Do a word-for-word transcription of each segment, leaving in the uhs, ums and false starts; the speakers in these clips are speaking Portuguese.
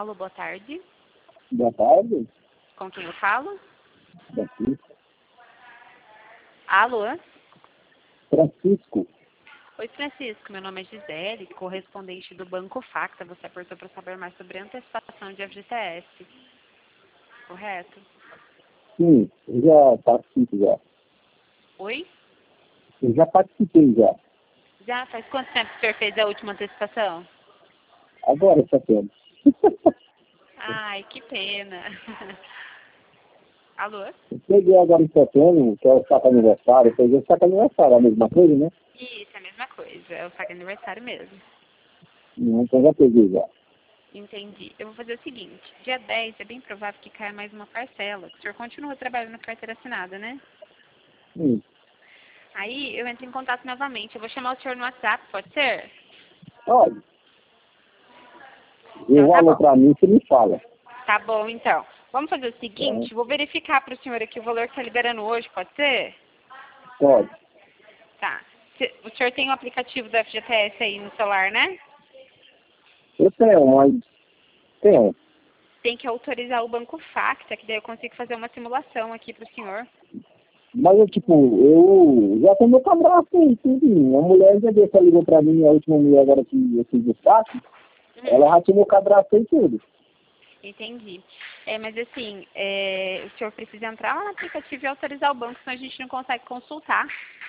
Alô, boa tarde. Boa tarde. Com quem eu falo? Francisco. Alô? Francisco. Oi, Francisco. Meu nome é Gisele, correspondente do Banco Facta. Você apertou para saber mais sobre a antecipação de F G T S. Correto? Sim, eu já participo já. Oi? Eu já participei já. Já faz quanto tempo que o senhor fez a última antecipação? Agora, setembro. Ai, que pena. Alô? Eu peguei agora em setembro, que é o saco aniversário. Eu peguei o saco aniversário, a mesma coisa, né? Isso, é a mesma coisa. É o saque aniversário mesmo. Não, então já peguei já. Entendi. Eu vou fazer o seguinte. Dia dez é bem provável que caia mais uma parcela. O senhor continua trabalhando com carteira assinada, né? Sim, Aí eu entro em contato novamente. Eu vou chamar o senhor no WhatsApp, pode ser? olha, Então eu tá alô bom. pra mim, você me fala. Tá bom, então. Vamos fazer o Então, seguinte, vou verificar para o senhor aqui o valor que está liberando hoje, pode ser? pode. Tá. Se- O senhor tem o aplicativo do F G T S aí no celular, né? Eu tenho, mas tenho. Tem que autorizar o Banco Facta, que daí eu consigo fazer uma simulação aqui para o senhor. Mas eu, tipo, eu já tenho meu cadastro aí, tudo. A mulher já deu, ligou pra mim, a última mulher agora que eu fiz o saco, ela já tinha meu cadastro aí tudo. Entendi. É, mas assim, é, o senhor precisa entrar lá no aplicativo e autorizar o banco, senão a gente não consegue consultar.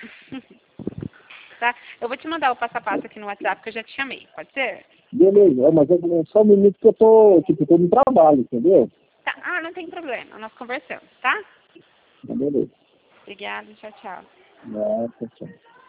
Tá? Eu vou te mandar o passo a passo aqui no WhatsApp que eu já te chamei, pode ser? Beleza, é, mas é só um minuto que eu tô, tipo, tô no trabalho, entendeu? Tá. Ah, não tem problema, nós conversamos, tá? Beleza. Obrigada, tchau, tchau. Nossa, tchau.